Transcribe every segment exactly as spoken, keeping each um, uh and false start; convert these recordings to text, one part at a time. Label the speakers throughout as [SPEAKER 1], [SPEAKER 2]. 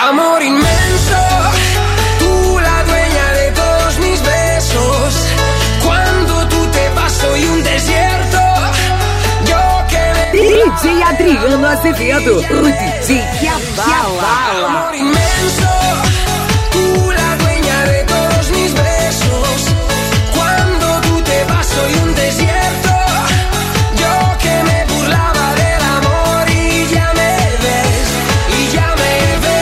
[SPEAKER 1] Amor inmenso, tú la dueña de todos mis besos. Cuando tú te vas soy un desierto. Yo que me...
[SPEAKER 2] D J Adriano Azevedo, o D J que abala.
[SPEAKER 1] Amor inmenso, tú la dueña de todos mis besos. Cuando tú te vas soy un desierto. Yo que me burlaba del amor y ya me ves, y ya me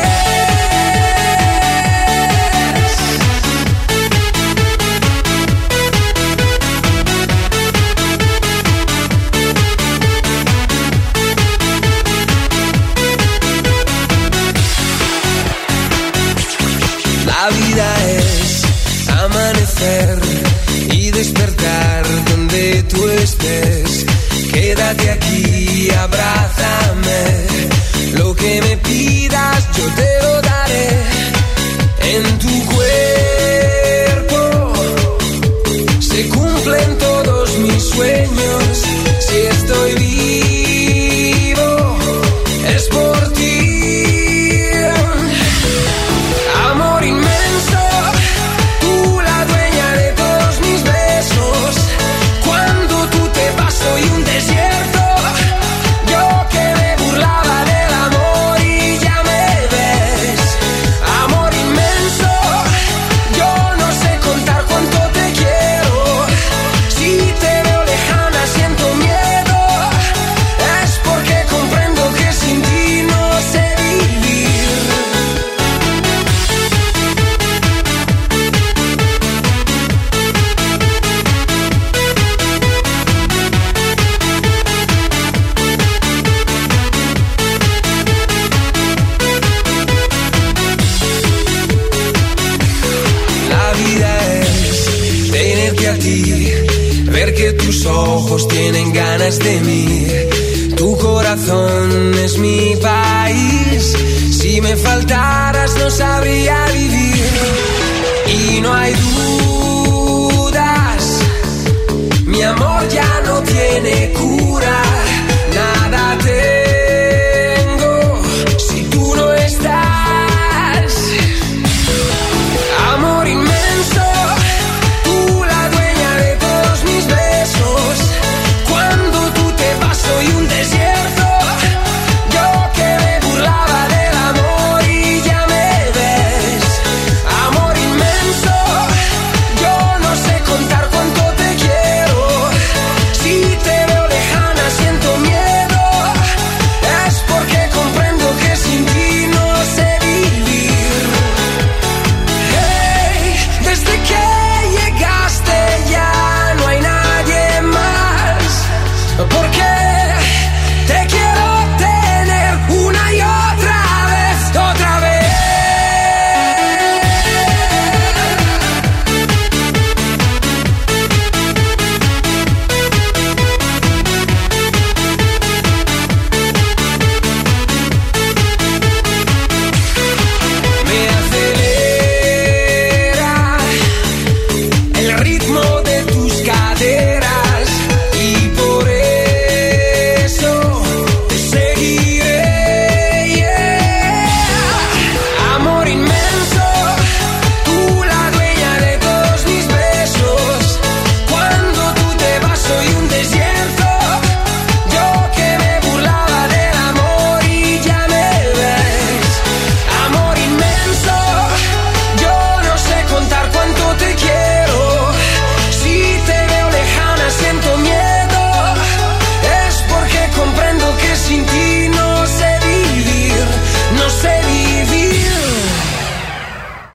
[SPEAKER 1] La vida es amanecer y despertar donde tú estés. Quédate aquí, abrázame. Lo que me pidas yo te lo daré. En tu cuerpo se cumplen todos mis sueños. Si estoy vivo es por ti. Amor inmenso, tú la dueña de todos mis besos. Cuando tú te vas soy un desierto. Yo que me burlaba del amor y ya me ves. Amor inmenso, yo no sé contar cuánto te quiero. Si te veo lejana siento miedo. Es porque comprendo que sin ti no sé vivir. La vida es tenerte a ti, ver que tus ojos tienen ganas de mí. Tu corazón es mi país. Si me faltaras no sabría vivir. Y no hay dudas, mi amor ya no tiene cura.